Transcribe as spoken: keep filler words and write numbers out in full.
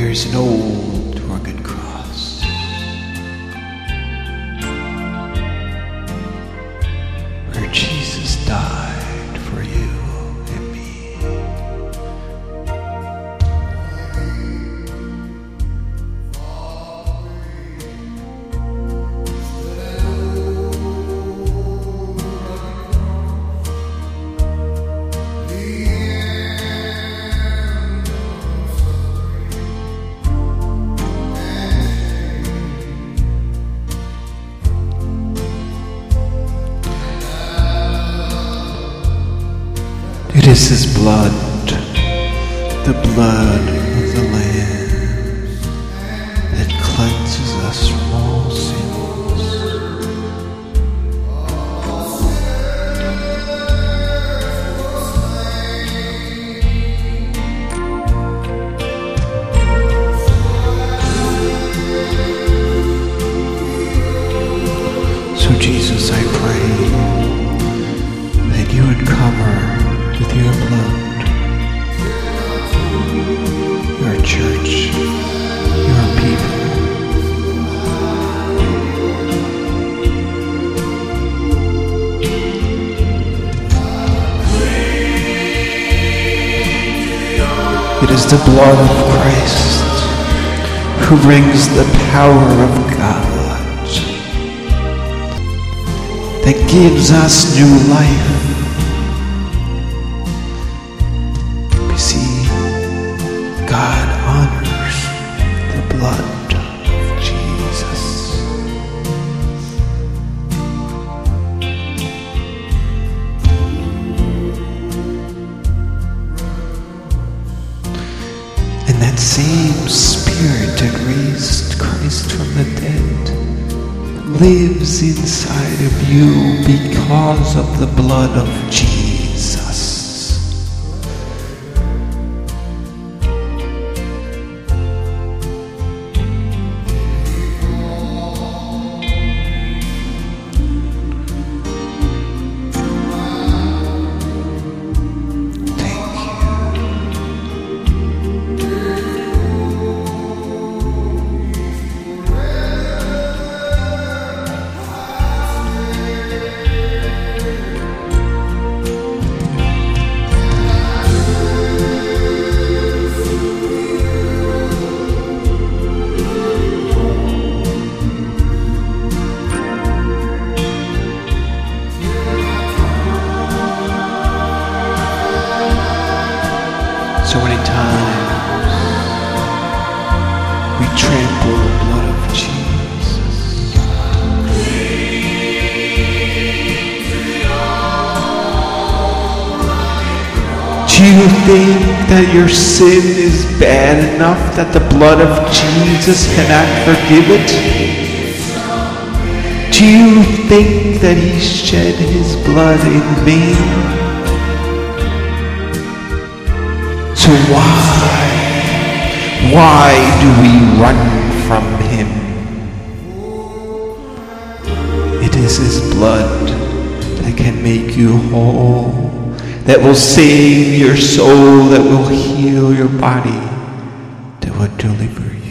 Here's an old rugged cross, where Jesus died for you and me. It is His blood, the blood of the Lamb, that cleanses us from all sins. So Jesus, I pray that you would cover with your blood your church, your people. It is the blood of Christ who brings the power of God, that gives us new life. God honors the blood of Jesus. And that same Spirit that raised Christ from the dead lives inside of you because of the blood of Jesus. So many times we trample the blood of Jesus. Do you think that your sin is bad enough that the blood of Jesus cannot forgive it? Do you think that He shed His blood in vain? So why, why do we run from Him? It is His blood that can make you whole, that will save your soul, that will heal your body, that will deliver you.